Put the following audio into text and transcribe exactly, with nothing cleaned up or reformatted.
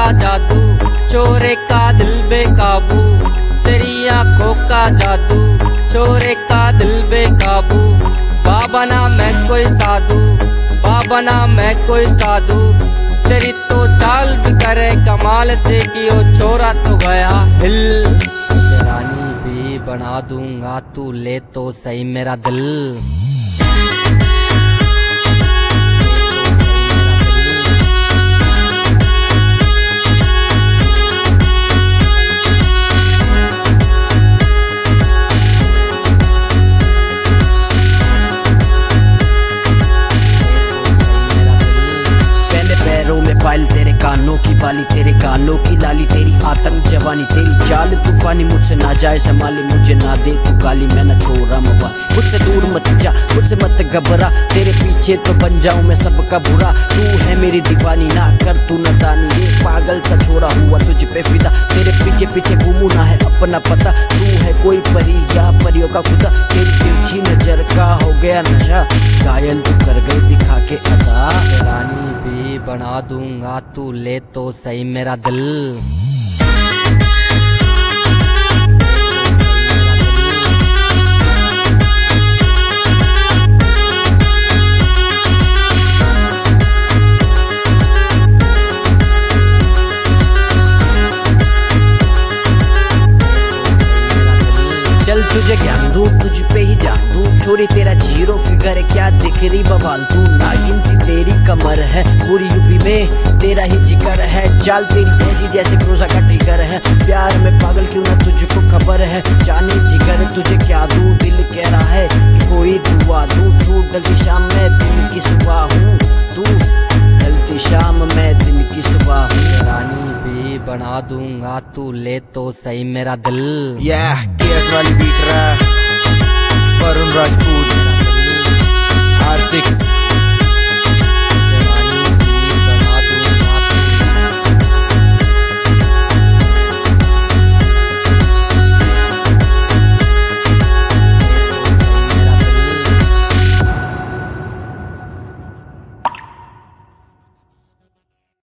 का जादू, चोरे का दिल बेकाबू, तेरी आंखों का जादू, चोरे का दिल बेकाबू। बाबा ना मैं कोई साधु, बाबा ना मैं कोई साधु, तेरी तो चाल भी करे कमाल से कि ओ छोरा तो गया हिल। रानी भी बना दूंगा तू ले तो सही मेरा दिल। पायल तेरे कानों की बाली, तेरे गालों की लाली, तेरी आतंक जवानी, तेरी चाल तूफानी, मुझसे ना जाए संभाली, मुझे ना दे तू गाली, मैं न छोड़ा मवा। मुझसे दूर मत जा, मुझसे मत घबरा, तेरे पीछे तो बन जाऊं मैं सबका बुरा। तू है मेरी दीवानी, ना कर तू न दानी, ये पागल सा छोड़ा हुआ तुझ पे फिदा, तेरे पीछे पीछे घूमू ना है अपना पता। तू है कोई परी या परियों का खुदा, तेरी तिरछी नजर का हो गया नशा, घायल तू कर गई दिखा के अदा। रानी भी बना दूंगा तू ले तो सही मेरा दिल। चल तुझे ज्ञान दूं, तुझ पे ही जान दूं, छोरी तेरा जीरो फिगर है क्या दिख रही बवाल तू। नागिन सी तेरी कमर है, पूरी यूपी में तेरा ही जिगर है, चाल तेरी ऐसी जैसे क्रूजा का टिगर है। प्यार में पागल क्यों ना तुझको खबर है, जाने जिगर तुझे क्या दूं, दिल कह रहा है कि कोई दुआ दूं। तू गलती शाम में दिन की सुबह हूँ, तू गलती शाम में दिन की सुबह हूँ। रानी भी बना दूंगा तू ले तो सही मेरा दिल। Yeah, केएस वाली बीट रहा वरुण राजपूत।